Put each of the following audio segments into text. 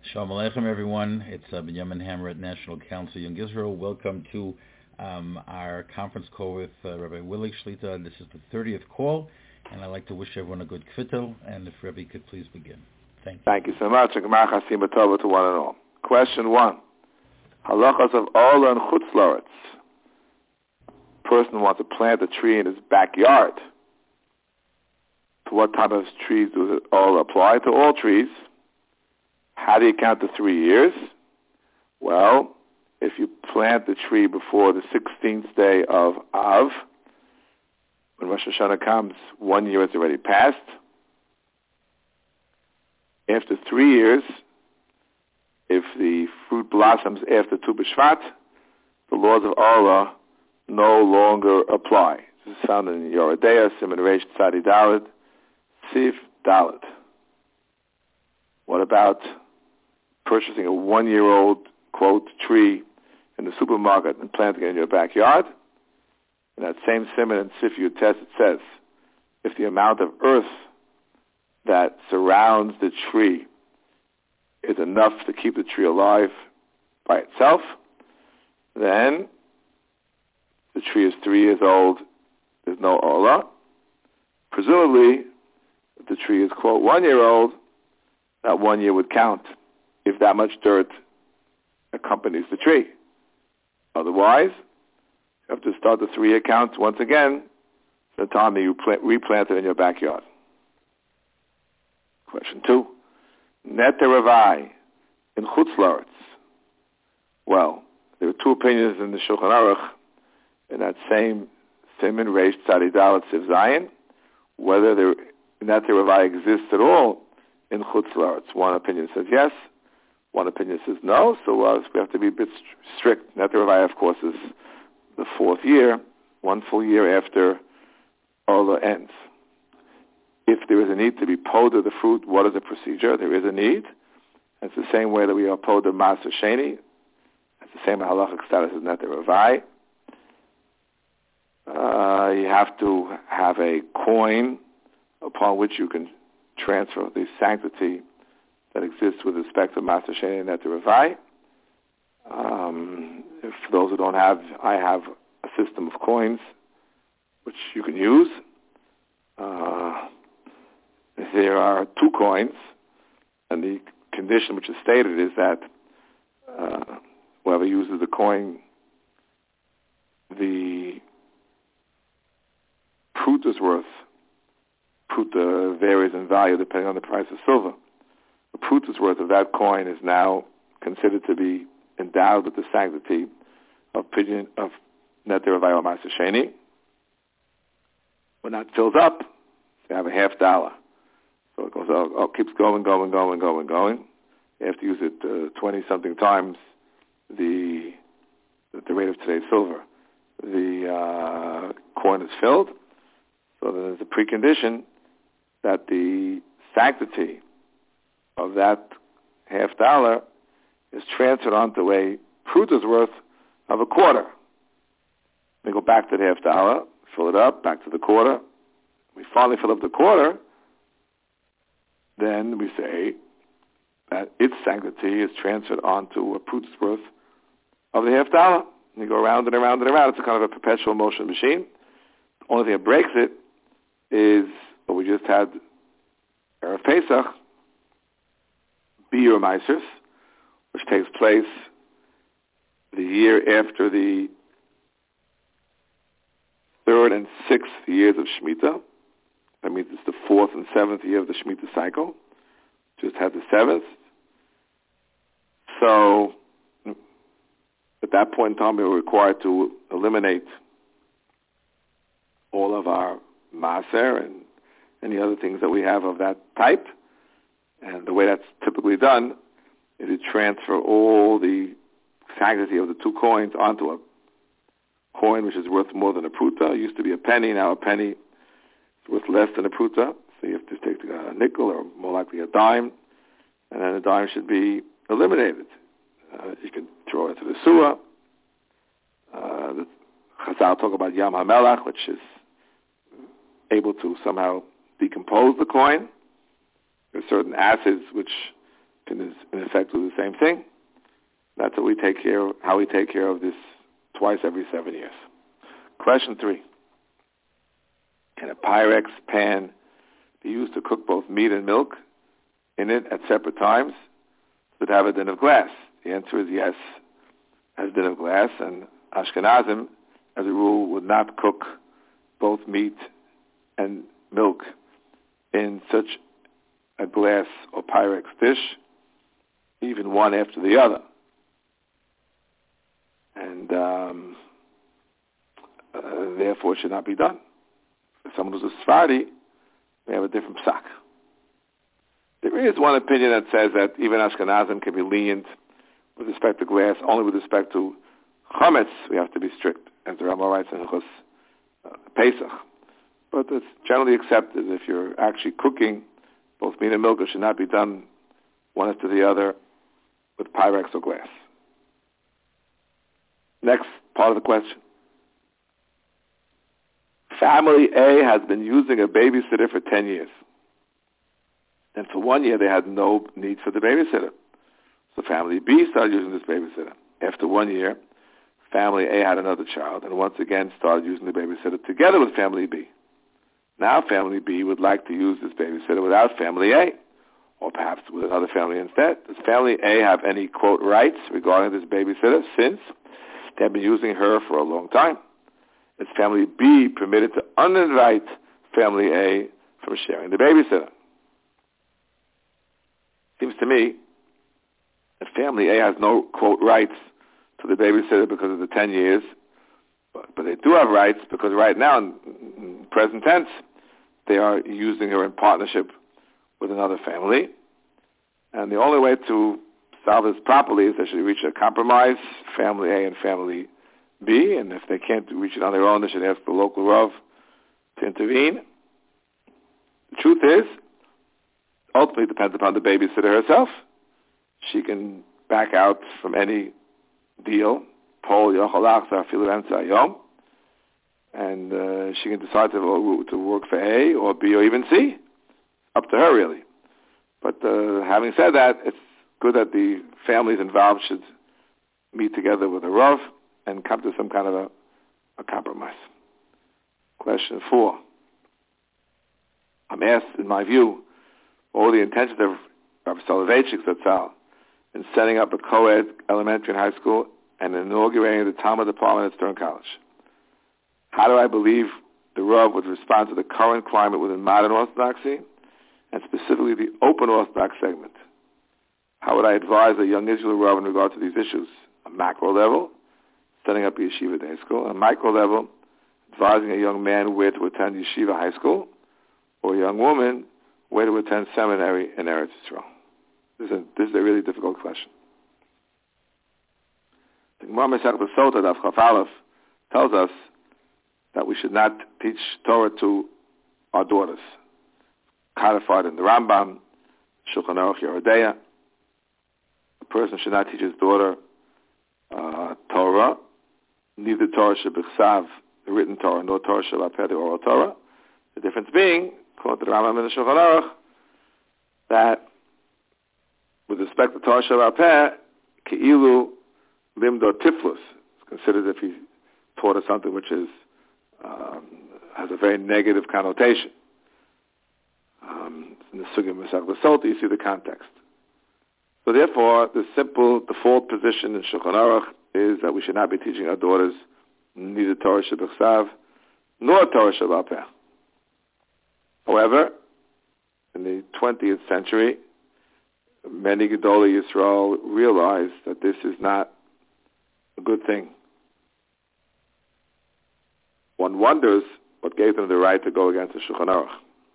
Shalom Aleichem, everyone. It's Benjamin Hammer at National Council Young Israel. Welcome to our conference call with Rabbi Willig Shlita. This is the 30th call, and I'd like to wish everyone a good kvittel, and if Rabbi could please begin. Thank you. Thank you so much. To one and all. Question 1. Halachas of Ola and Chutz La'aretz. Person wants to plant a tree in his backyard. To what type of trees does it all apply? To all trees. How do you count the 3 years? Well, if you plant the tree before the 16th day of Av, when Rosh Hashanah comes, 1 year has already passed. After 3 years, if the fruit blossoms after Tu B'Shvat, the laws of Allah no longer apply. This is found in Yoredeah, Siman Reish Tzadi Dalet, Sif Dalet. What about purchasing a 1-year-old, quote, tree in the supermarket and planting it in your backyard? In that same Siman and Sif Yutes, it says, if the amount of earth that surrounds the tree is enough to keep the tree alive by itself, then the tree is 3 years old, there's no Ola. Presumably, if the tree is, quote, 1 year old, that 1 year would count if that much dirt accompanies the tree. Otherwise, you have to start the 3 year count once again the time that you replant it in your backyard. Question 2. Nete Ravai in Chutz La'aretz. Well, there are 2 opinions in the Shulchan Aruch in that same Siman Reish Tzadi Dalet Siv Zayin, whether Nete Ravai exists at all in Chutz La'aretz. One opinion says yes, one opinion says no, so we have to be a bit strict. Nete Ravai, of course, is the 4th year, 1 full year after Ola ends. If there is a need to be poda the fruit, what is the procedure? There is a need. It's the same way that we are poda Maser Sheni. It's the same halachic status as Nete Ravai. You have to have a coin upon which you can transfer the sanctity that exists with respect to Maser Sheni and Nete Ravai. If those who don't have, I have a system of coins which you can use. There are 2 coins, and the condition which is stated is that whoever uses the coin, the pruta's worth, pruta varies in value depending on the price of silver. The pruta's worth of that coin is now considered to be endowed with the sanctity of Nete Ravai or Maser Sheni. When that fills up, you have a $50. So it goes, keeps going. You have to use it 20-something times the rate of today's silver. The coin is filled, so there's a precondition that the sanctity of that $50 is transferred onto a pruta's worth of a quarter. We go back to the $50, fill it up, back to the quarter. We finally fill up the quarter. Then we say that its sanctity is transferred onto a pruta's worth of the $50. And you go around and around and around. It's a kind of a perpetual motion machine. The only thing that breaks it is what we just had, Erev Pesach, Biur Meisers, which takes place the year after the 3rd and 6th years of Shemitah. That means it's the 4th and 7th year of the Shemitah cycle. Just had the 7th. So, at that point in time, we were required to eliminate all of our Maser and any other things that we have of that type. And the way that's typically done is to transfer all the sanctity of the 2 coins onto a coin which is worth more than a pruta. It used to be a penny, now a penny worth less than a pruta, so you have to take a nickel or more likely a dime, and then the dime should be eliminated. You can throw it into the sewer. The Chazal talk about Yam HaMelach, which is able to somehow decompose the coin. There are certain acids which can in effect do the same thing. That's how we take care of this twice every 7 years. Question 3. Can a Pyrex pan be used to cook both meat and milk in it at separate times that have a din of glass? The answer is yes, has a din of glass, and Ashkenazim, as a rule, would not cook both meat and milk in such a glass or Pyrex dish, even one after the other. And therefore it should not be done. If someone who's a Sephardi, they have a different psak. There is one opinion that says that even Ashkenazim can be lenient with respect to glass, only with respect to chametz we have to be strict, as the Rambam writes in Hilchos Pesach. But it's generally accepted if you're actually cooking both meat and milk, it should not be done one after the other with Pyrex or glass. Next part of the question. Family A has been using a babysitter for 10 years. And for 1 year, they had no need for the babysitter. So family B started using this babysitter. After 1 year, family A had another child and once again started using the babysitter together with family B. Now family B would like to use this babysitter without family A, or perhaps with another family instead. Does family A have any, quote, rights regarding this babysitter since they have been using her for a long time? Is family B permitted to uninvite family A from sharing the babysitter? Seems to me that family A has no, quote, rights to the babysitter because of the 10 years, but they do have rights because right now, in present tense, they are using her in partnership with another family. And the only way to solve this properly is they should reach a compromise, family A and family B, and if they can't reach it on their own, they should ask the local Rav to intervene. The truth is, ultimately it depends upon the babysitter herself. She can back out from any deal, and she can decide to work for A or B or even C. Up to her, really. But having said that, it's good that the families involved should meet together with a Rav and come to some kind of a compromise. Question 4. I'm asked, in my view, all the intentions of Rav Soloveitchik Zatzal in setting up a co-ed elementary and high school and inaugurating the Talmud department at Stern College. How do I believe the Rav would respond to the current climate within modern Orthodoxy, and specifically the open Orthodox segment? How would I advise a young Israel Rav in regard to these issues? A macro level, setting up a yeshiva day school, and a micro level, advising a young man where to attend yeshiva high school, or a young woman where to attend seminary in Eretz Yisrael. This is a really difficult question. The Gemara Masechet Sota Daf Chaf Aleph tells us that we should not teach Torah to our daughters. Codified in the Rambam, Shulchan Aruch Yoreh Deah. A person should not teach his daughter Torah, neither Torah Shebichsav, the written Torah, nor Torah Sheba'al Peh, the oral Torah. The difference being, according to the Rambam and the Shulchan Aruch, that with respect to Torah Sheba'al Peh, Ke'ilu Limdo Tiflus, it's considered if he taught us something which is has a very negative connotation. In the Sugya Masechet Sota, you see the context. So therefore, the simple default position in Shulchan Aruch is that we should not be teaching our daughters neither Torah Shebichsav nor Torah Sheba'al Peh. However, in the 20th century, many Gedolei Yisrael realized that this is not a good thing. One wonders what gave them the right to go against the Shulchan Aruch.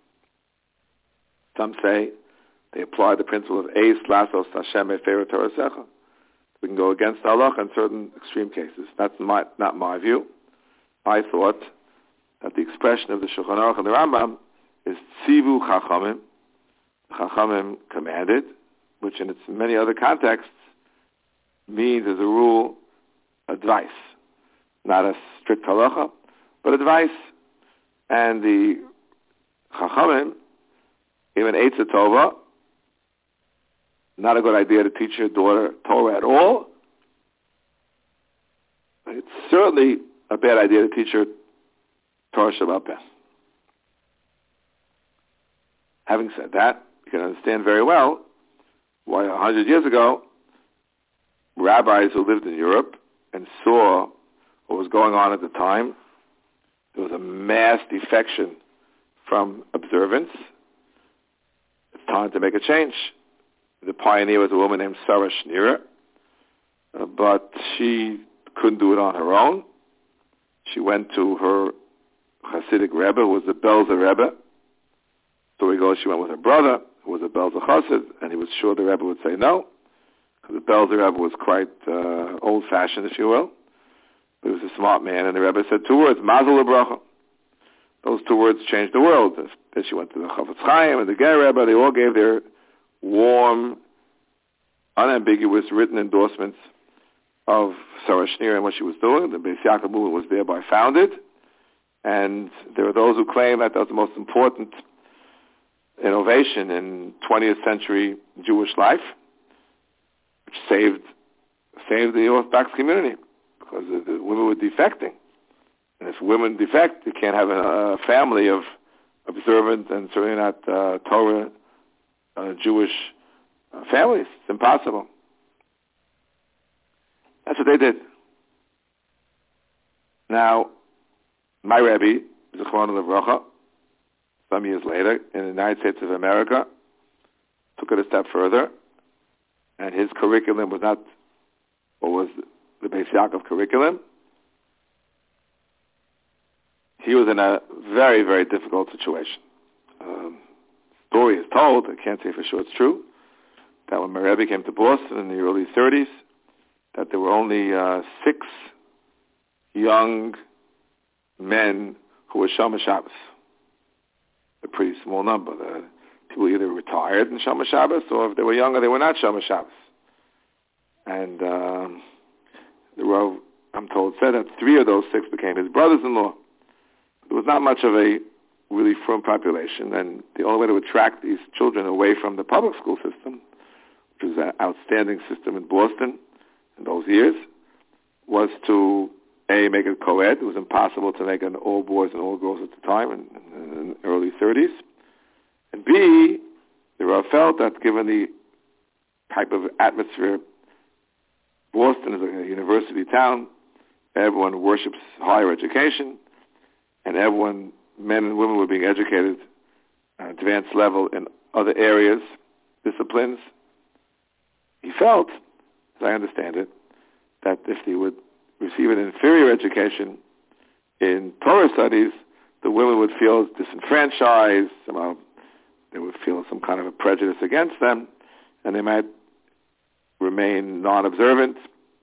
Some say they apply the principle of Eis Lasos Hashem Efer Torah Secha. We can go against Allah in certain extreme cases. That's not my view. I thought that the expression of the Shulchan Aruch and the Rambam is Tzivu Chachamim. Chachamim commanded, which in its many other contexts means, as a rule, advice. Not a strict halacha, but advice. And the Chachamim, even Eitzah Tova, not a good idea to teach your daughter Torah at all. It's certainly a bad idea to teach her Torah Shabbat Peh. Having said that, you can understand very well why 100 years ago, rabbis who lived in Europe and saw what was going on at the time, there was a mass defection from observance. It's time to make a change. The pioneer was a woman named Sarah Schneer, but she couldn't do it on her own. She went to her Hasidic Rebbe, who was the Belzer Rebbe. So we go, she went with her brother, who was a Belzer Chassid, and he was sure the Rebbe would say no, because the Belzer Rebbe was quite old-fashioned, if you will. But he was a smart man, and the Rebbe said 2 words, Mazel Bracha. Those 2 words changed the world. Then she went to the Chafetz Chaim and the Ger Rebbe. They all gave their warm, unambiguous, written endorsements of Sarah Schneer and what she was doing. The Beis Yaakov movement was thereby founded. And there are those who claim that was the most important innovation in 20th century Jewish life, which saved the Orthodox community, because the women were defecting. And if women defect, you can't have a family of observant and certainly not Torah Jewish families. It's impossible. That's what they did. Now, my Rebbe, Zichrono Livracha, some years later, in the United States of America, took it a step further, and his curriculum was not what was the Beis Yaakov curriculum. He was in a very, very difficult situation. Story is told, I can't say for sure it's true, that when my Rebbe came to Boston in the early 30s, that there were only 6 young men who were Shomer Shabbos. A pretty small number. The people either retired in Shomer Shabbos, or if they were younger, they were not Shomer Shabbos. And the Rav, I'm told, said that 3 of those 6 became his brothers-in-law. There was not much of a really firm population, and the only way to attract these children away from the public school system, which was an outstanding system in Boston in those years, was to A, make it co-ed. It was impossible to make an all boys and all girls at the time in the early 30s. And B, the Rav felt that given the type of atmosphere, Boston is a university town, everyone worships higher education, and everyone, men and women, were being educated at an advanced level in other areas, disciplines. He felt, as I understand it, that if they would receive an inferior education in Torah studies, the women would feel disenfranchised, somehow they would feel some kind of a prejudice against them, and they might remain non-observant.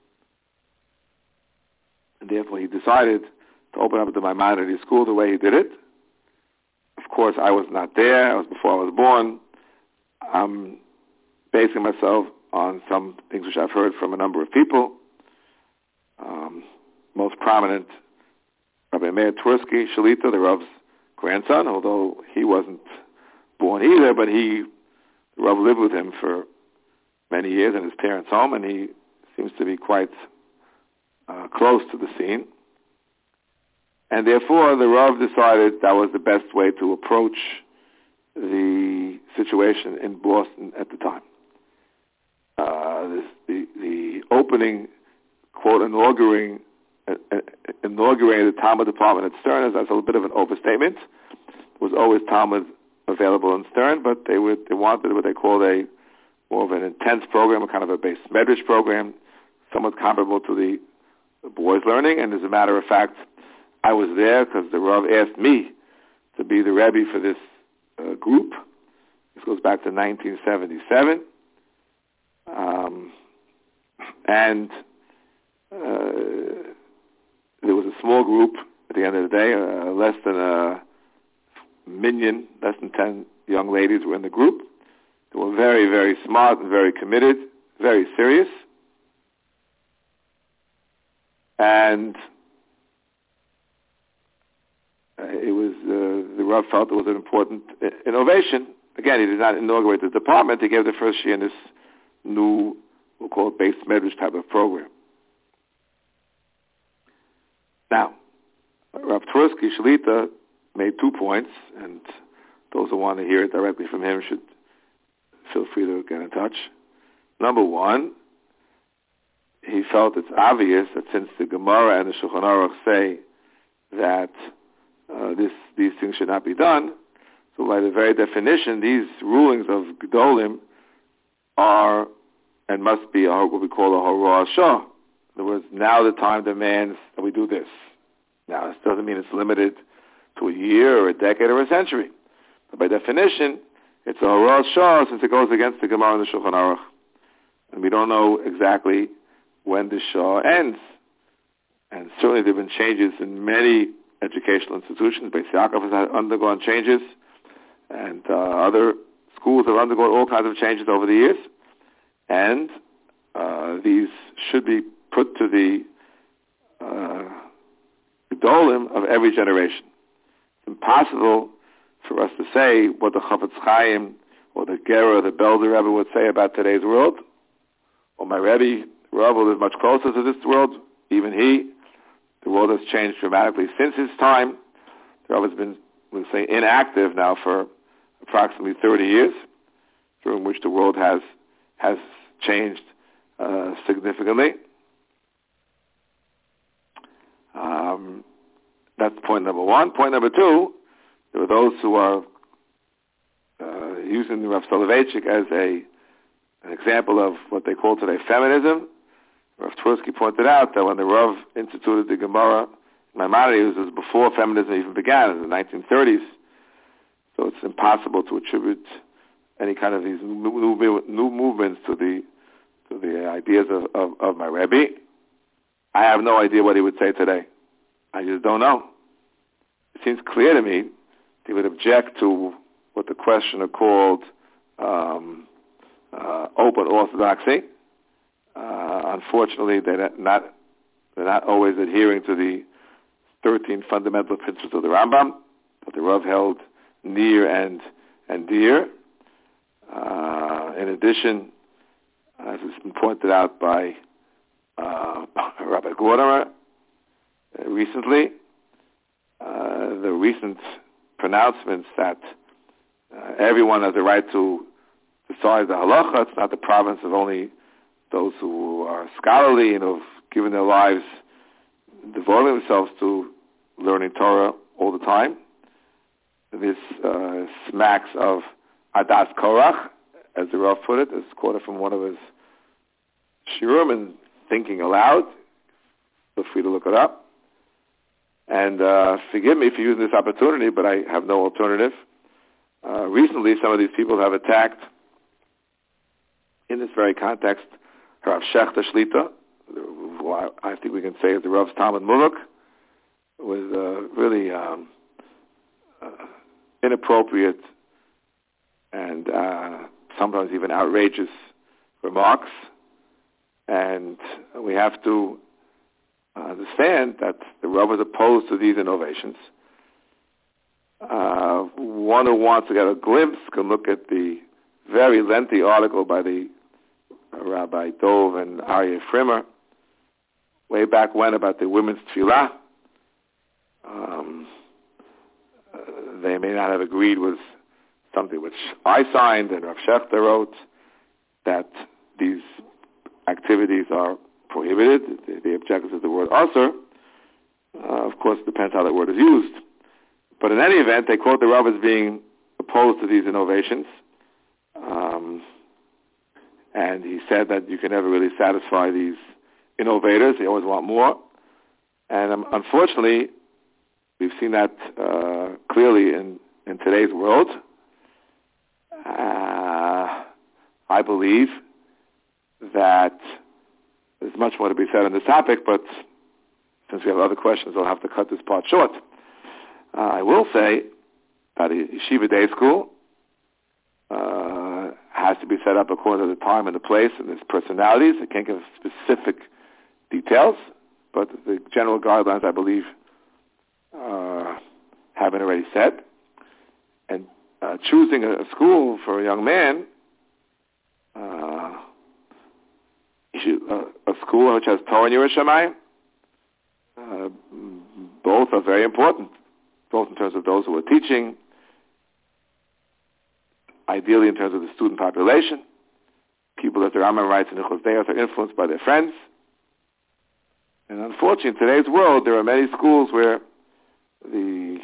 And therefore he decided to open up the Maimonides school the way he did it. Of course, I was not there. I was before I was born. I'm basing myself on some things which I've heard from a number of people. Most prominent, Rabbi Meir Twersky, Shalita, the Rav's grandson, although he wasn't born either, but the Rav lived with him for many years in his parents' home, and he seems to be quite close to the scene. And therefore, the Rav decided that was the best way to approach the situation in Boston at the time. The opening, quote, inaugurating the Talmud department at Stern is a little bit of an overstatement. There was always Talmud available in Stern, but they wanted what they called more of an intense program, a kind of a base medrash program, somewhat comparable to the boys' learning. And as a matter of fact, I was there because the Rav asked me to be the Rebbe for this group. This goes back to 1977. And there was a small group at the end of the day, less than 10 young ladies were in the group. They were very, very smart and very committed, very serious. And the Rav felt it was an important innovation. Again, he did not inaugurate the department. He gave the first year in this new, we'll call it base medrash type of program. Now, Rav Twersky Shlita made 2 points, and those who want to hear it directly from him should feel free to get in touch. Number one, he felt it's obvious that since the Gemara and the Shulchan Aruch say that these things should not be done, so by the very definition, these rulings of Gedolim are and must be what we call a Horah Shah. In other words, now the time demands that we do this. Now, this doesn't mean it's limited to a year or a decade or a century. But by definition, it's a Horah Shah since it goes against the Gemara and the Shulchan Aruch. And we don't know exactly when the Shah ends. And certainly there have been changes in many educational institutions. Beis Yaakov has undergone changes, and other schools have undergone all kinds of changes over the years. And these should be put to the Gedolim of every generation. It's impossible for us to say what the Chafetz Chaim or the Gera or the Belder Rebbe would say about today's world. Or my Rebbe, Rebbe, is much closer to this world. Even he, the world has changed dramatically since his time. The Rebbe has been, we'll say, inactive now for approximately 30 years, during which the world has changed significantly. That's point number one. Point number two, there are those who are using Rav Soloveitchik as an example of what they call today feminism. Rav Twersky pointed out that when the Rav instituted the Gemara, Maimonides, was before feminism even began, in the 1930s. So it's impossible to attribute any kind of these new movements to the ideas of my Rebbe. I have no idea what he would say today. I just don't know. It seems clear to me he would object to what the questioner called open orthodoxy. Unfortunately, they're not always adhering to the 13 fundamental principles of the Rambam, that the Rav held near and dear. In addition, as has been pointed out by Rabbi Gordimer recently, the recent pronouncements that everyone has the right to decide the halacha. It's not the province of only those who are scholarly and have given their lives, devoting themselves to learning Torah all the time. This smacks of Adas Korach, as the Rav put it. It's quoted from one of his shiurim and thinking aloud. Feel free to look it up. And forgive me for using this opportunity, but I have no alternative. Recently, some of these people have attacked, in this very context, Rav Shechter Shlita, who I think we can say is the Rav's Talmud Muluk, with really inappropriate and sometimes even outrageous remarks. And we have to understand that the Rav is opposed to these innovations. One who wants to get a glimpse can look at the very lengthy article by the Rabbi Dov and Aryeh Frimer way back when about the women's tefillah. They may not have agreed with something which I signed and Rav Shechter wrote, that these activities are prohibited. The objective is the word asur. Of course, it depends how that word is used. But in any event, they quote the Rav as being opposed to these innovations. And he said that you can never really satisfy these innovators. They always want more. And unfortunately, we've seen that clearly in today's world. I believe that there's much more to be said on this topic, but since we have other questions, I'll have to cut this part short. I will say that a yeshiva day school has to be set up according to the time and the place and its personalities. I can't give specific details, but the general guidelines, I believe, have been already set. And choosing a school for a young man a school which has Torah and Yerushalayim. Both are very important, both in terms of those who are teaching, ideally in terms of the student population, people that the Rambam writes in the Chosdeos are influenced by their friends. And unfortunately, in today's world, there are many schools where the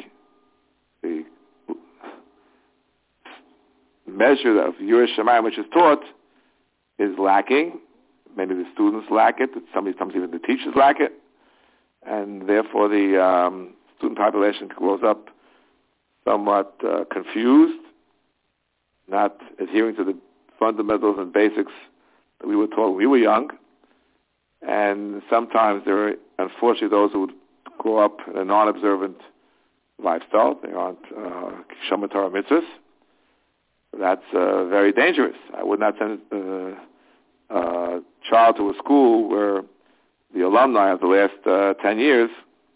measure of Yerushalayim which is taught is lacking. Maybe the students lack it. Sometimes even the teachers lack it. And therefore the student population grows up somewhat confused, not adhering to the fundamentals and basics that we were taught when we were young. And sometimes there are, unfortunately, those who would grow up in a non-observant lifestyle. They aren't Shomer Torah mitzvahs. That's very dangerous. I would not send a child to a school where the alumni of the last 10 years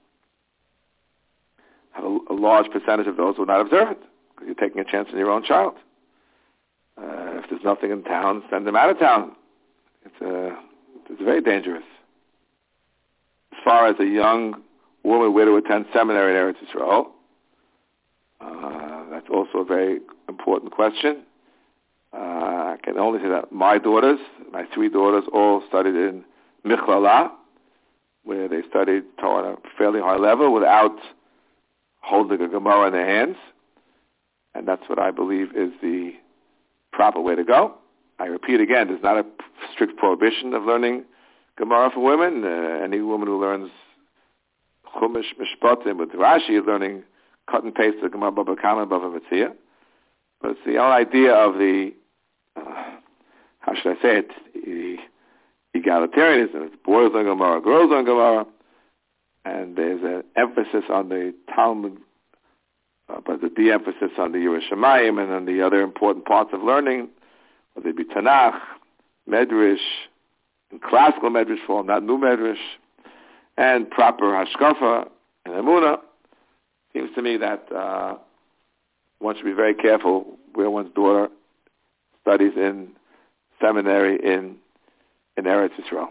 have a large percentage of those who are not observant, because you're taking a chance on your own child. If there's nothing in town, send them out of town. It's very dangerous. As far as a young woman where to attend seminary in Eretz Yisrael, that's also a very important question. I can only say that my 3 daughters, all studied in Michlala, where they studied Torah at a fairly high level without holding a Gemara in their hands. And that's what I believe is the proper way to go. I repeat again, there's not a strict prohibition of learning Gemara for women. Any woman who learns Chumash Mishpatim with Rashi is learning cut and paste the Gemara Baba Kama and Baba Metzia. But it's the whole idea of the, how should I say it, the egalitarianism. It's boys learn Gemara, girls learn Gemara, and there's an emphasis on the Talmud, but the de-emphasis on the Yerushalayim and on the other important parts of learning, whether it be Tanakh, Medrash, in classical Medrash form, not new Medrash, and proper Hashkafa and Emunah. Seems to me that one should be very careful where one's daughter studies in seminary in Eretz Yisrael.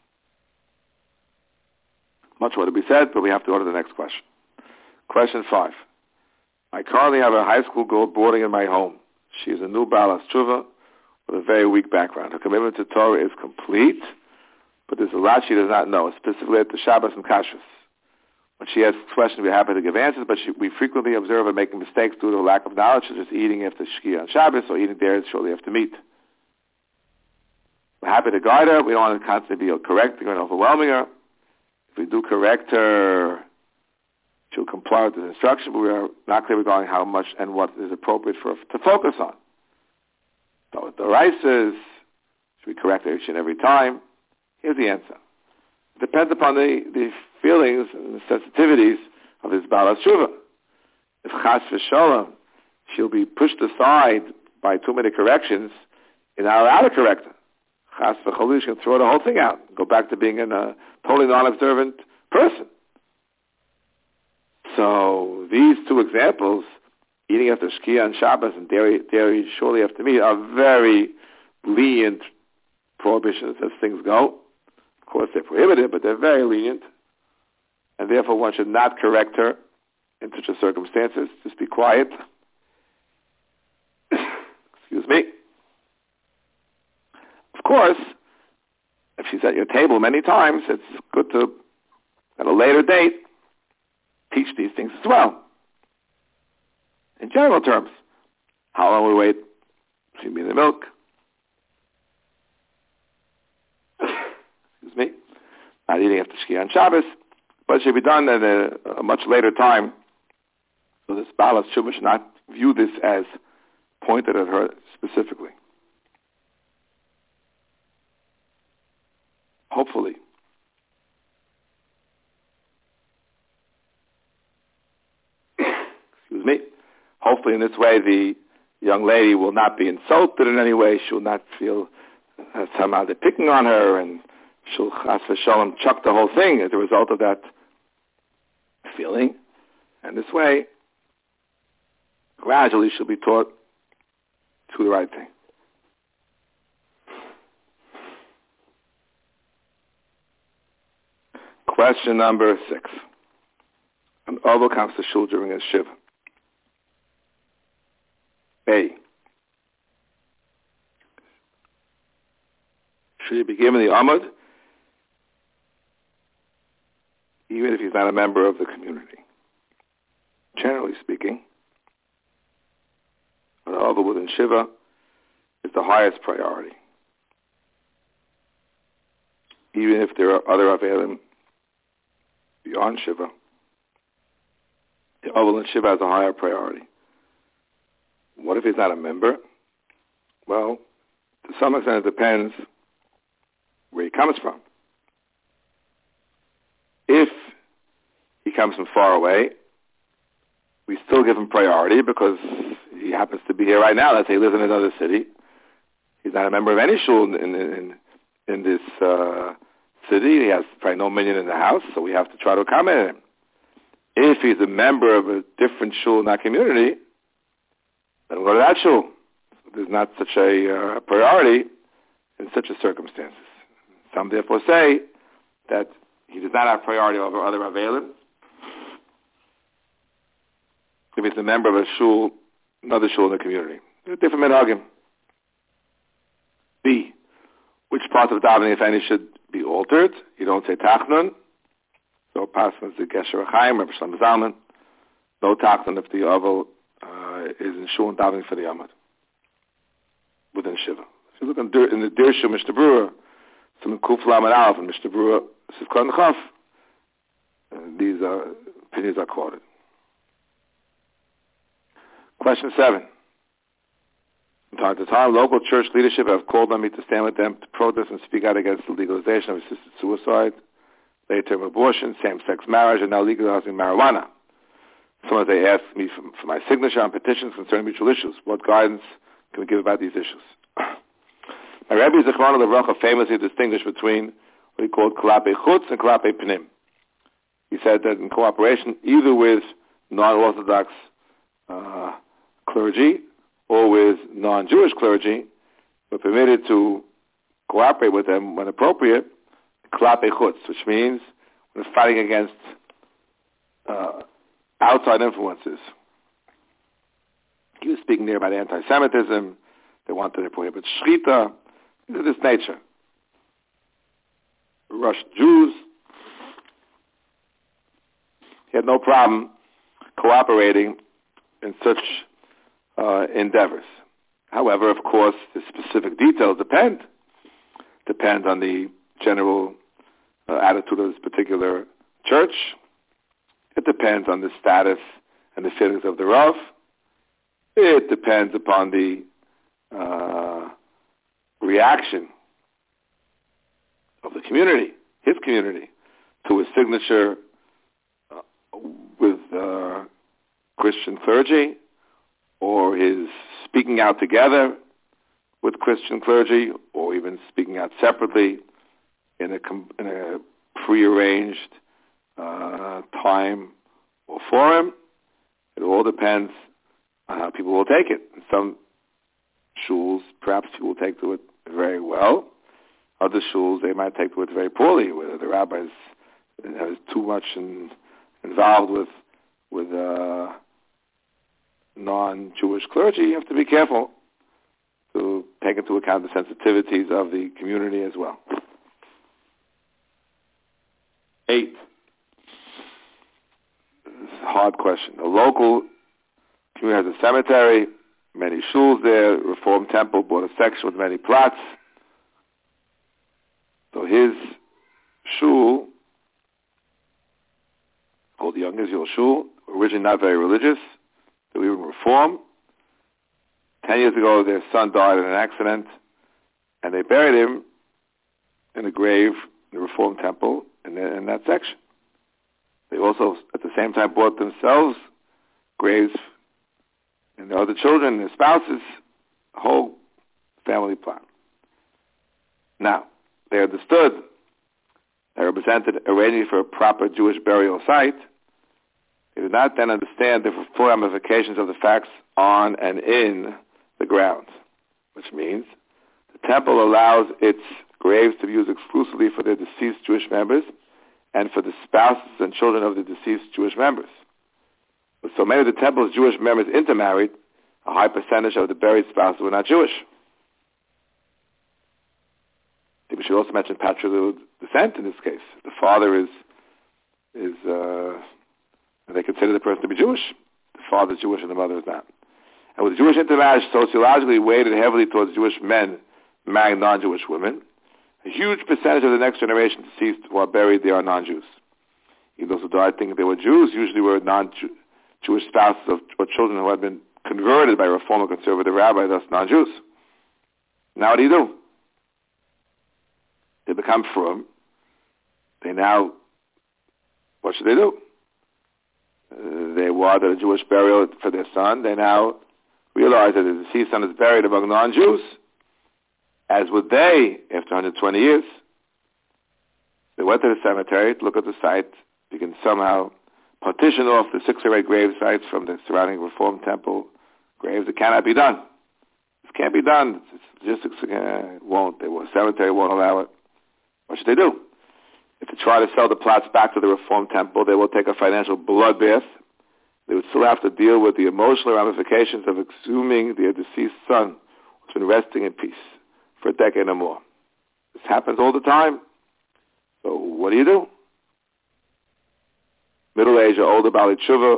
Much more to be said, but we have to go to the next question. Question 5. I currently have a high school girl boarding in my home. She is a new Balas Tshuva with a very weak background. Her commitment to Torah is complete, but there's a lot she does not know, specifically at the Shabbos and Kashrus. When she asks questions, we're happy to give answers, but we frequently observe her making mistakes due to a lack of knowledge, such as eating after Shkia on Shabbos or eating dairy shortly after meat. We're happy to guide her. We don't want to constantly be correcting her and overwhelming her. If we do correct her, she'll comply with the instruction, but we are not clear regarding how much and what is appropriate for her to focus on. So with the rices, should we correct her each and every time? Here's the answer. It depends upon the feelings and the sensitivities of his Balas Tshuva. If Chas v'Sholem, she'll be pushed aside by too many corrections, you're not allowed to correct her. Chas v'Chalil, she'll throw the whole thing out, go back to being a totally non-observant person. So these 2 examples, eating after Shkia on Shabbos and dairy shortly after meat, are very lenient prohibitions as things go. Of course, they're prohibited, but they're very lenient. And therefore, one should not correct her in such circumstances. Just be quiet. Excuse me. Of course, if she's at your table many times, it's good to, at a later date, teach these things as well. In general terms, how long we wait between me and the milk? Excuse me. Not eating after Shkia on Shabbos, but it should be done at a much later time. So this Balas Tshuva should not view this as pointed at her specifically. Hopefully. Excuse me. Hopefully in this way the young lady will not be insulted in any way. She will not feel somehow they're picking on her, and she'll chas v'sholem chuck the whole thing as a result of that feeling. And this way, gradually she'll be taught to do the right thing. Question number 6. An oval comes to shul during a shiva. A. Should he be given the amud, even if he's not a member of the community? Generally speaking, an oval within shiva is the highest priority, even if there are other avelim beyond shiva. The oval in shiva has a higher priority. What if he's not a member? Well, to some extent it depends where he comes from. If he comes from far away, we still give him priority because he happens to be here right now. Let's say he lives in another city. He's not a member of any shul in this city. He has probably no minyan in the house, so we have to try to accommodate him. If he's a member of a different shul in that community, let him go to that shul. So there's not such a priority in such a circumstances. Some therefore say that he does not have priority over other avelim if he's a member of a shul, another shul in the community. There's a different minhagim. B. Which parts of davening, if any, should be altered? You don't say tachnun. So passes the Gesher Chaim, Rabbi Shlomo Zalman. No tachnun if the oval is in shul and davening for the Yamad within Shiva. If you look in the Dirshu Mishnah Berurah, some Kuf Lamed Aleph and Mishnah Berurah Sivkot Chaf, these opinions are quoted. Question 7. From time to time, local church leadership have called on me to stand with them to protest and speak out against the legalization of assisted suicide, late-term abortion, same-sex marriage, and now legalizing marijuana. Sometimes they ask me for my signature on petitions concerning mutual issues. What guidance can we give about these issues? My Rebbe Zichron Levracha famously distinguished between what he called Kalape Chutz and Kalape Pnim. He said that in cooperation either with non-Orthodox clergy or with non-Jewish clergy, we're permitted to cooperate with them when appropriate, Kalape Chutz, which means we're fighting against outside influences. He was speaking there about anti-Semitism. They wanted to prohibit Shechita. Things of this nature. Russian Jews. He had no problem cooperating in such endeavors. However, of course, the specific details depend on the general attitude of this particular church. It depends on the status and the feelings of the Rav. It depends upon the reaction of the community, his community, to his signature with Christian clergy, or his speaking out together with Christian clergy, or even speaking out separately in a prearranged time or forum. It all depends on how people will take it. In some shuls, perhaps people will take to it very well. Other shuls, they might take to it very poorly, where the rabbis is too much involved with non-Jewish clergy. You have to be careful to take into account the sensitivities of the community as well. 8. This is a hard question. A local community has a cemetery, many shuls there. Reform Temple bought a section with many plots. So his shul, called the Young Israel Shul, originally not very religious, they were even Reform. 10 years ago, their son died in an accident, and they buried him in a grave in the Reform Temple in that section. They also, at the same time, bought themselves graves and their other children, their spouses, a whole family plot. Now, they understood, they represented arranging for a proper Jewish burial site. They did not then understand the full ramifications of the facts on and in the grounds, which means the temple allows its graves to be used exclusively for their deceased Jewish members and for the spouses and children of the deceased Jewish members. With so many of the temple's Jewish members intermarried, a high percentage of the buried spouses were not Jewish. I think we should also mention patrilineal descent in this case. The father is they consider the person to be Jewish. The father is Jewish and the mother is not. And with Jewish intermarriage sociologically weighted heavily towards Jewish men marrying non-Jewish women, a huge percentage of the next generation deceased while buried there are non-Jews. Even those who died thinking they were Jews usually were non-Jewish spouses or children who had been converted by a Reform or conservative rabbi, thus non-Jews. Now what do? They become frum. What should they do? They wanted a Jewish burial for their son. They now realize that the deceased son is buried among non-Jews, as would they after 120 years. They went to the cemetery to look at the site. You can somehow partition off the 6 or 8 grave sites from the surrounding Reform temple graves. It cannot be done. This can't be done. Logistics won't. The cemetery won't allow it. What should they do? If they try to sell the plots back to the Reform temple, they will take a financial bloodbath. They would still have to deal with the emotional ramifications of exhuming their deceased son who's been resting in peace for a decade or more. This happens all the time. So what do? Middle-aged or older Bali Tshuva,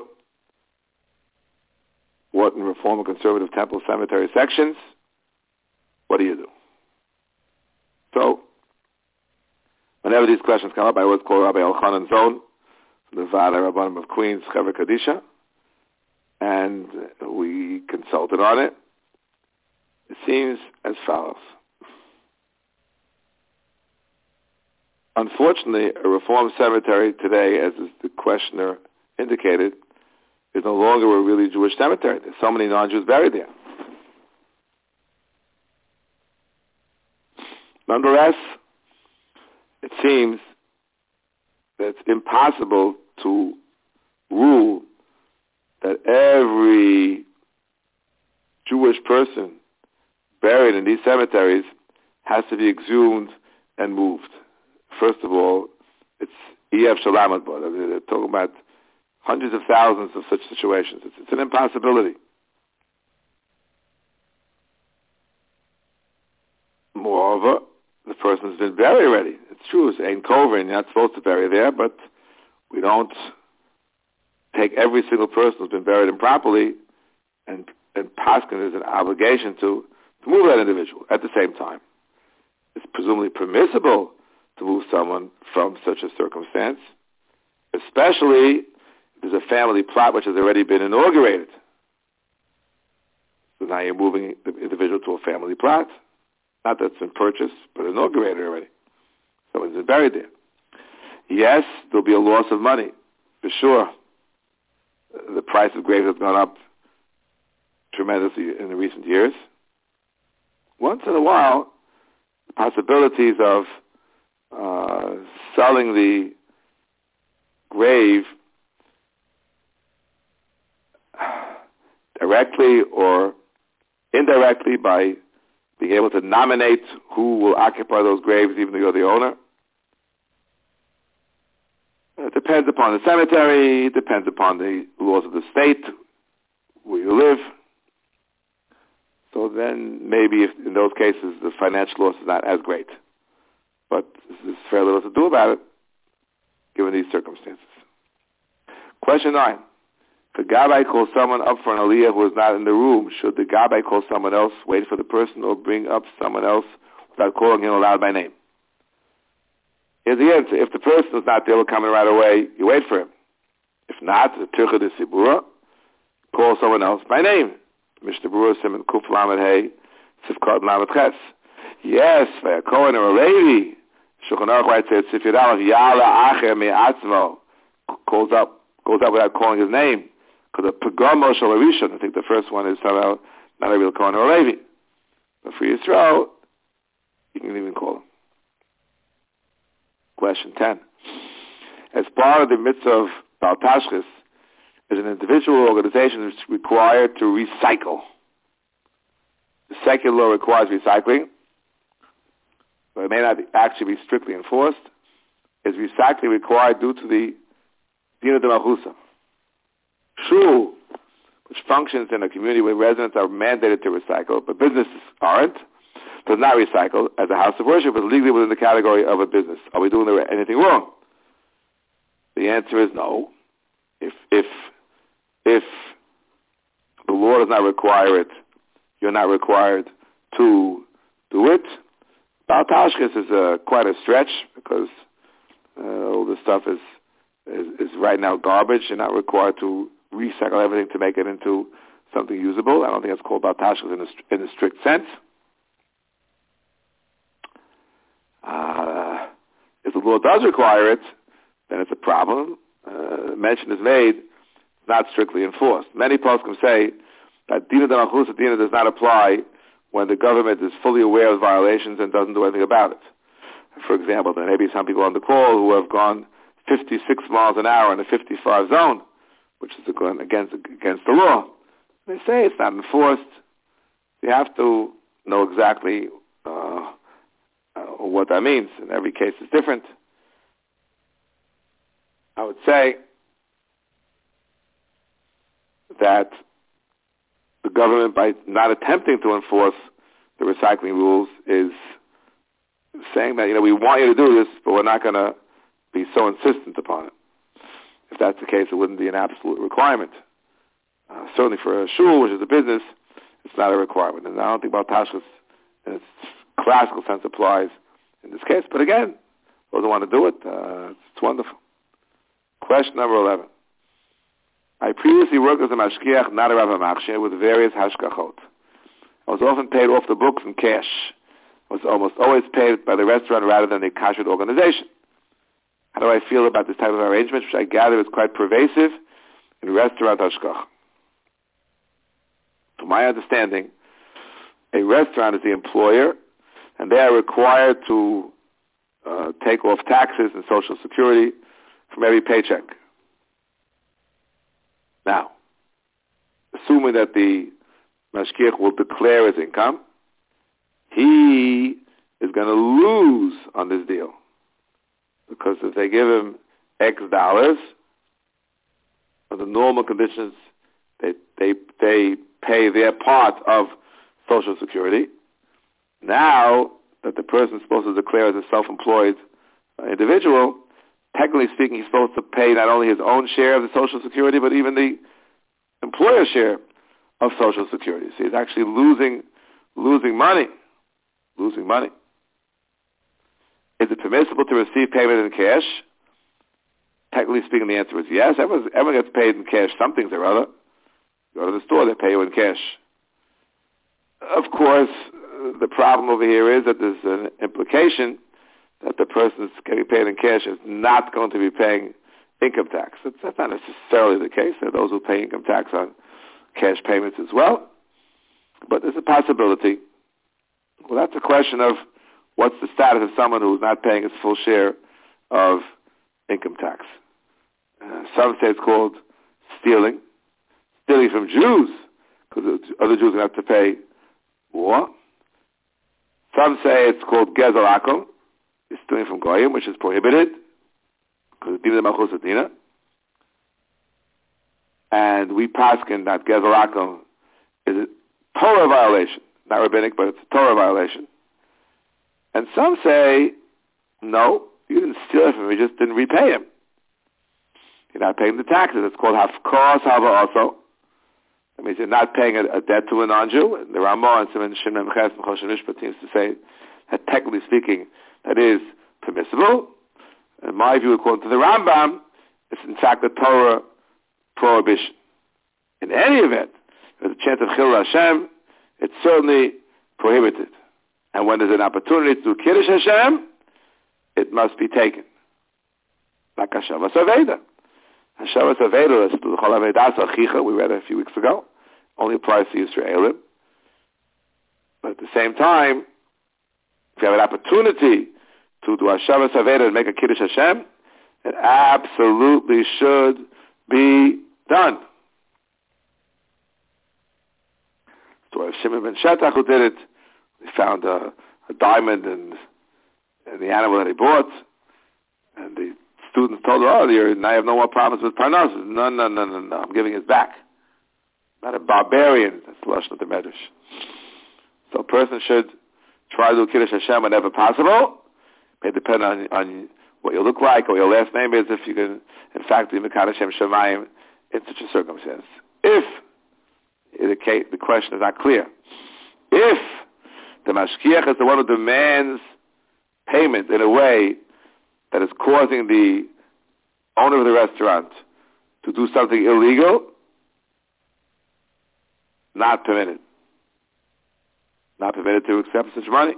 what in Reform and Conservative temple cemetery sections? What do? So, whenever these questions come up, I always call Rabbi Elchanan Zon from the Vada Rabbanim of Queens, Chevra Kadisha, and we consulted on it. It seems as follows. Unfortunately, a Reform cemetery today, as the questioner indicated, is no longer a really Jewish cemetery. There's so many non-Jews buried there. Nonetheless, it seems that it's impossible to rule that every Jewish person buried in these cemeteries has to be exhumed and moved. First of all, it's E.F. Shalamad, but they're talking about hundreds of thousands of such situations. It's an impossibility. Moreover, the person's been buried already. It's true, it's Ein Kover, and you're not supposed to bury there, but we don't take every single person who's been buried improperly and paskin is an obligation to move that individual. At the same time, it's presumably permissible to move someone from such a circumstance, especially if there's a family plot which has already been inaugurated. So now you're moving the individual to a family plot. Not that it's been purchased, but inaugurated already. Someone's been buried there. Yes, there'll be a loss of money, for sure. The price of graves has gone up tremendously in the recent years. Once in a while, the possibilities of selling the grave directly or indirectly by being able to nominate who will occupy those graves even though you're the owner. It depends upon the cemetery, it depends upon the laws of the state, where you live. So then maybe if in those cases the financial loss is not as great. But there's fairly little to do about it, given these circumstances. Question 9. If the Gabbai calls someone up for an aliyah who is not in the room, should the Gabbai call someone else, wait for the person, or bring up someone else without calling him aloud by name? Here's the answer. If the person is not there, coming right away, you wait for him. If not, the Tircha de Sibura, call someone else by name. Mishnah Berurah Siman Kuf Lamed Hey, Sifkat Lamed Ches. Yes, for a Kohen or a Levi, Shulchan Aruch writes at Sif Yud Aleph, Yala Acher Me'atzmo, goes up without calling his name. Because the Pagamo Shal Rishon, I think the first one is somehow not a real Kohen or a Levi. But for Yisrael, you can even call him. Question 10. As part of the mitzvah of Baal Tashchis, is an individual organization that's required to recycle. The secular law requires recycling, but it may not actually be strictly enforced. is recycling required due to the Dina de Malchusa. Shul, which functions in a community where residents are mandated to recycle, but businesses aren't, does not recycle, as a house of worship is legally within the category of a business. Are we doing anything wrong? The answer is no. If the law does not require it, you're not required to do it. Baal Tashkis is quite a stretch, because all this stuff is right now garbage. You're not required to recycle everything to make it into something usable. I don't think it's called Baal Tashkis in a strict sense. If the law does require it, then it's a problem. Mention is made, not strictly enforced. Many poskim say that Dina de Malchusa Dina does not apply when the government is fully aware of violations and doesn't do anything about it. For example, there may be some people on the call who have gone 56 miles an hour in a 55 zone, which is against the law. They say it's not enforced. You have to know exactly what that means. In every case is different. I would say that the government, by not attempting to enforce the recycling rules, is saying that, we want you to do this, but we're not going to be so insistent upon it. If that's the case, it wouldn't be an absolute requirement. Certainly for a shul, which is a business, it's not a requirement. And I don't think Baal Tashkis in its classical sense applies in this case. But again, those who want to do it, it's wonderful. Question number 11. I previously worked as a mashgiach, not a Rav Machshir, with various hashgachot. I was often paid off the books in cash. I was almost always paid by the restaurant rather than the kashrut organization. How do I feel about this type of arrangement, which I gather is quite pervasive in restaurant hashgach? To my understanding, a restaurant is the employer, and they are required to take off taxes and Social Security from every paycheck. Now, assuming that the mashgiach will declare his income, he is going to lose on this deal. Because if they give him X dollars, under normal conditions, they pay their part of Social Security. Now that the person is supposed to declare as a self-employed individual, technically speaking, he's supposed to pay not only his own share of the Social Security, but even the employer's share of Social Security. So he's actually losing money. Losing money. Is it permissible to receive payment in cash? Technically speaking, the answer is yes. Everyone gets paid in cash, some things or other. You go to the store, they pay you in cash. Of course, the problem over here is that there's an implication that the person that's getting paid in cash is not going to be paying income tax. That's not necessarily the case. There are those who pay income tax on cash payments as well. But there's a possibility. Well, that's a question of what's the status of someone who's not paying his full share of income tax. Some say it's called stealing from Jews, because other Jews have to pay more. Some say it's called gezer akum, it's stealing from goyim, which is prohibited, because it's Dina de Malchusa Dina. And we paskin that gezer akum is a Torah violation, not rabbinic, but it's a Torah violation. And some say, no, you didn't steal it from him, you just didn't repay him. You're not paying the taxes. It's called hafkos hava also. That means you're not paying a debt to a non-Jew. The Ramah and Simon Shimon Ches and Choshen Mishpat seems to say that technically speaking, that is permissible. In my view, according to the Rambam, it's in fact a Torah prohibition. In any event, there's a chance of Chil Hashem, it's certainly prohibited. And when there's an opportunity to do Kiddush Hashem, it must be taken. Like Hashavas Aveda. Hashavas Aveda, we read it a few weeks ago, only applies to Yisraelim. But at the same time, if you have an opportunity to do Hashavas Aveda and make a Kiddush Hashem, it absolutely should be done. So if Shimon ben Shetach who did it, he found a diamond in the animal that he bought. And the students told her earlier, now you have no more problems with parnassus. No, I'm giving it back. Not a barbarian. That's the lashon of the Medrash. So a person should try to do Kiddush Hashem whenever possible. It may depend on what you look like or what your last name is, if you can, in fact, do Mekadosh Shem Shemayim in such a circumstance. If the question is not clear, if the mashkiach is the one who demands payment in a way that is causing the owner of the restaurant to do something illegal, not permitted. Not permitted to accept such money.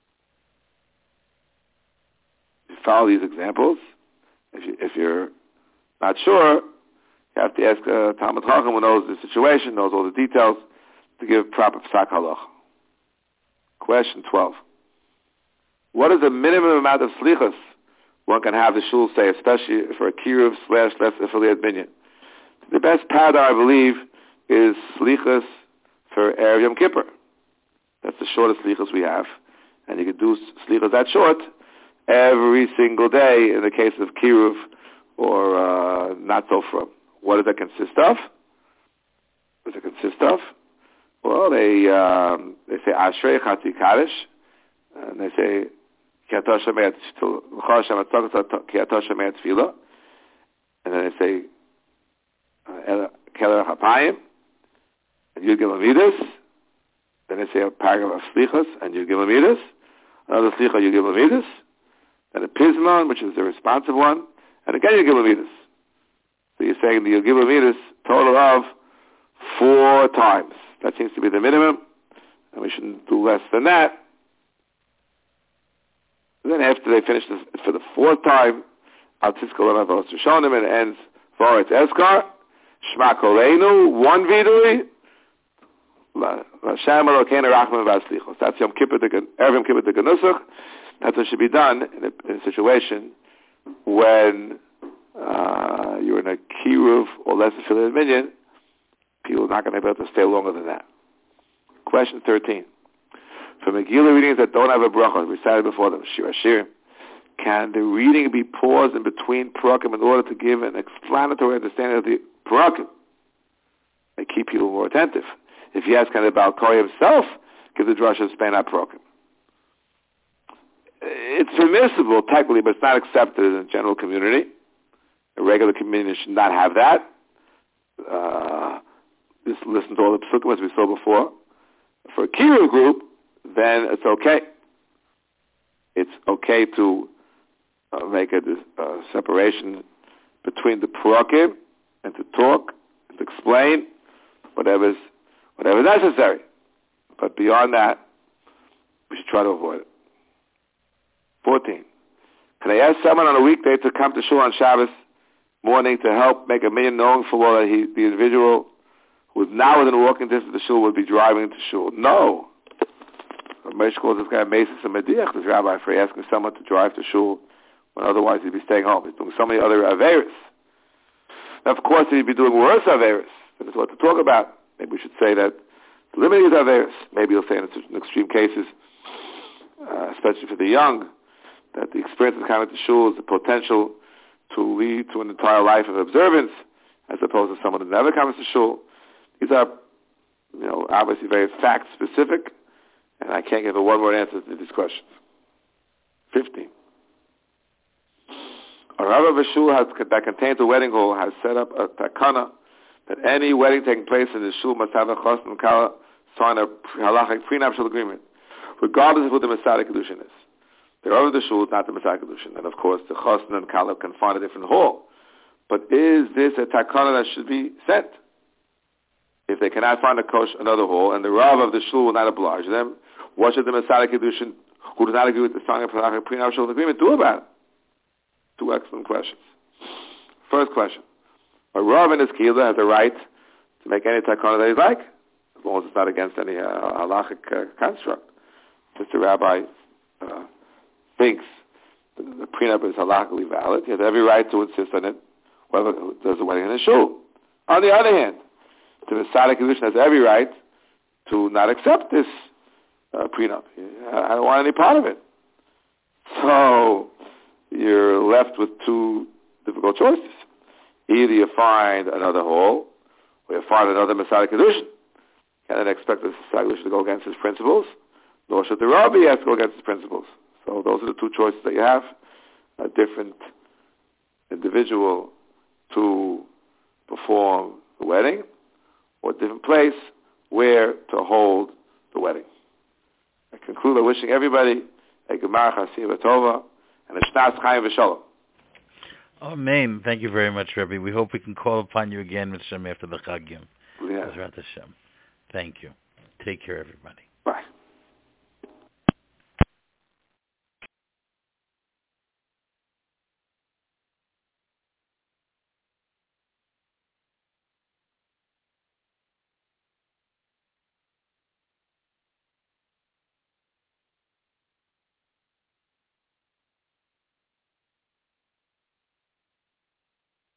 You follow these examples. If you're not sure, you have to ask Talmud Chacham who knows the situation, knows all the details, to give proper psak halach. Question 12. What is the minimum amount of slichas one can have the shul say, especially for a kiruv / less affiliate minyan? The best pattern, I believe, is slichas for Erev Yom Kippur. That's the shortest slichas we have. And you can do slichas that short every single day in the case of kiruv or not so from. What does that consist of? What does it consist of? Well, they say Ashrei Chati Kaddish, and they say Kiatosh Shemet Tefillah, and then they say Keler Hapayim, and Yud Gimel Midas. Then they say a paragraph of Slichas and Yud Gimel Midas, another Slicha Yud Gimel Midas, then a Pismon, which is the responsive one, and again Yud Gimel Midas. So you're saying the Yud Gimel Midas total of 4 times. That seems to be the minimum, and we shouldn't do less than that. And then after they finish this for the 4th time, Al Tizkol Avos Rishonim, and it ends Voretz Eskar, Shema Koleinu, 1 vidui, L'Hashem Elokeinu Rachman V'Aslichos. That's Yom Kippur, Erev Yom Kippur Nusach. That's what should be done in a situation when you're in a kiruv or less affiliated minyan. People are not going to be able to stay longer than that. Question 13. For Megillah readings that don't have a bracha, recited before them, Shir Hashirim, can the reading be paused in between parakim in order to give an explanatory understanding of the parakim? They keep people more attentive. If yes, can the Baal Kori himself give the drasha of Spain parakim? It's permissible technically, but it's not accepted in the general community. A regular community should not have that. Just listen to all the psukim as we saw before. For a kiruv group, then it's okay. It's okay to make a separation between the parakim and to talk and to explain whatever necessary. But beyond that, we should try to avoid it. 14. Can I ask someone on a weekday to come to shul on Shabbos morning to help make a minyan, knowing full well that the individual who is now within walking distance of the shul would be driving to shul? No. Moshe calls this guy Mesis and Mediach, this rabbi, for asking someone to drive to shul when otherwise he'd be staying home. He's doing so many other averis. Now, of course, he'd be doing worse averis. That's what to talk about. Maybe we should say that limiting his averis. Maybe he'll say in extreme cases, especially for the young, that the experience of coming to shul is the potential to lead to an entire life of observance, as opposed to someone who never comes to shul. These are, obviously very fact-specific, and I can't give a one-word answer to these questions. 15. A Rav of a shul that contains a wedding hall has set up a takana that any wedding taking place in the shul must have a chosn and kala sign a halachic prenuptial agreement, regardless of who the Masada Kedushin is. The Rav of the shul is not the Masada Kedushin, and of course the chosn and kala can find a different hall. But is this a takana that should be sent? If they cannot find another hall, and the Rav of the shul will not oblige them, what should the Masada Kedushin, who does not agree with the sign of prenuptial agreement, do about it? 2 excellent questions. First question. A Rav in his Kehillah has a right to make any takana that he'd like, as long as it's not against any halachic construct. If the rabbi thinks the prenup is halachically valid, he has every right to insist on it, whoever does the wedding in his shul. On the other hand, the Masada Kedushin has every right to not accept this prenup. I don't want any part of it. So, you're left with two difficult choices. Either you find another hall, or you find another Masada Kedushin. Can't expect the Masada Kedushin to go against his principles, nor should the Rabbi have to go against his principles. So those are the two choices that you have. A different individual to perform the wedding, or a different place where to hold the wedding. I conclude by wishing everybody a Gemar Chasiyah Tova and a Shnas Chaim V'Shalom. Amen. Thank you very much, Rebbe. We hope we can call upon you again, Mr. after the Chagim. Yeah. Thank you. Take care, everybody. Bye.